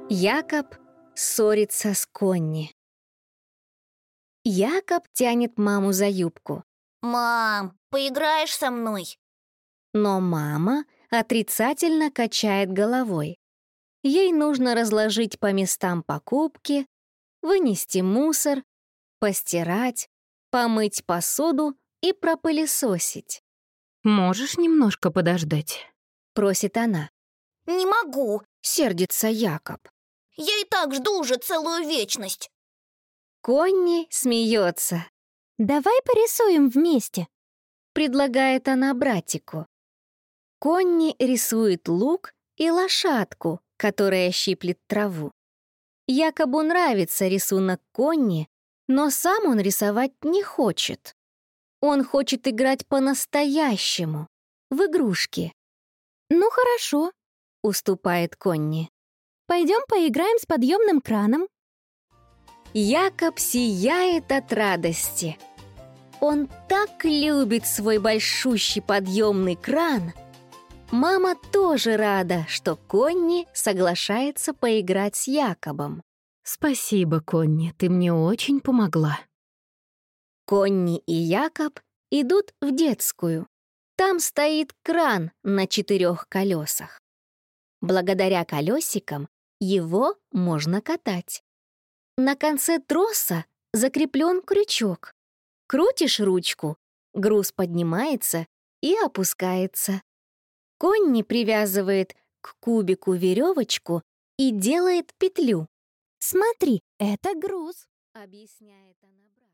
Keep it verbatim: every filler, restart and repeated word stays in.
Якоб ссорится с Конни. Якоб тянет маму за юбку. «Мам, поиграешь со мной?» Но мама отрицательно качает головой. Ей нужно разложить по местам покупки, вынести мусор, постирать, помыть посуду и пропылесосить. «Можешь немножко подождать?» — просит она. «Не могу. Сердится Якоб. Я и так жду уже целую вечность». Конни смеется. «Давай порисуем вместе», — предлагает она братику. Конни рисует лук и лошадку, которая щиплет траву. Якобу нравится рисунок Конни, но сам он рисовать не хочет. Он хочет играть по-настоящему, в игрушки. «Ну хорошо, — уступает Конни. пойдем поиграем с подъемным краном». Якоб сияет от радости. Он так любит свой большущий подъемный кран. Мама тоже рада, что Конни соглашается поиграть с Якобом. «Спасибо, Конни, ты мне очень помогла». Конни и Якоб идут в детскую. Там стоит кран на четырех колесах. Благодаря колесикам его можно катать. На конце троса закреплен крючок. Крутишь ручку, груз поднимается и опускается. Конни привязывает к кубику веревочку и делает петлю. «Смотри, это груз», — объясняет она брату.